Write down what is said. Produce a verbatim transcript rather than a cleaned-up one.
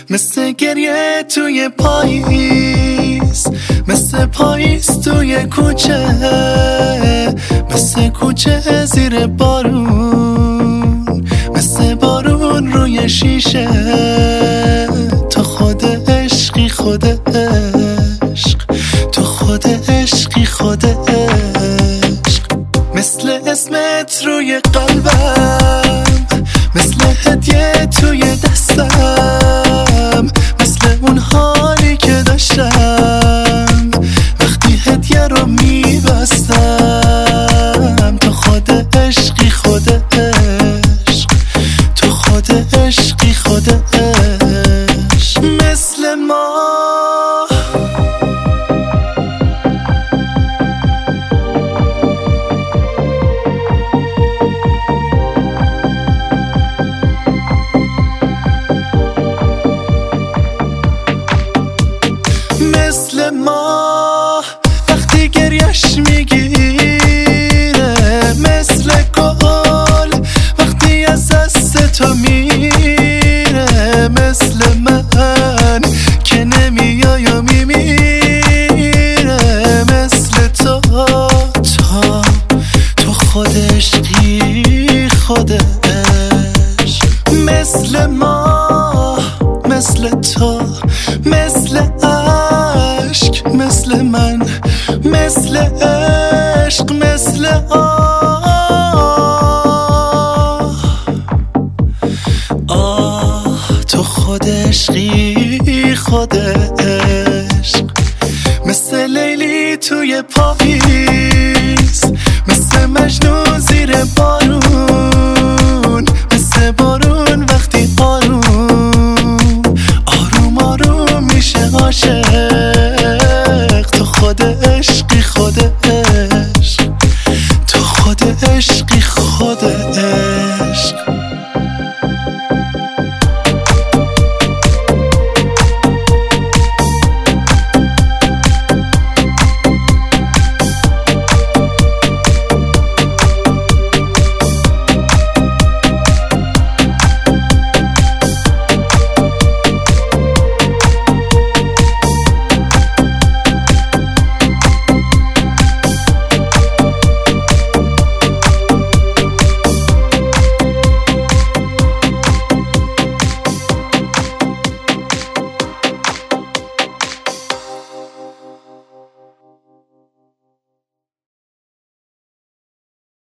مثل گریه توی پاییز، مثل پاییز توی کوچه، مثل کوچه زیر بارون، مثل بارون روی شیشه. تو خود عشقی خود عشق، تو خود عشقی خود عشق. مثل اسمت روی قلبم، مثل هدیه توی دستم، مثل اون حالی که داشتم وقتی هدیه رو میبستم. تو خود عشقی خود عشق، تو خود عشقی خود عشق. مثل ما مثل ما وقتی گریش میگیره، مثل گل وقتی از دست تو میره، مثل من که نمیای و میمیره. مثل تو تو تو خود عشقی خود عشق. مثل ما مثل تو مثل عشق، مثل من مثل عشق، مثل آه آه. تو خود عشقی خود عشق، مثل لیلی توی پاییز،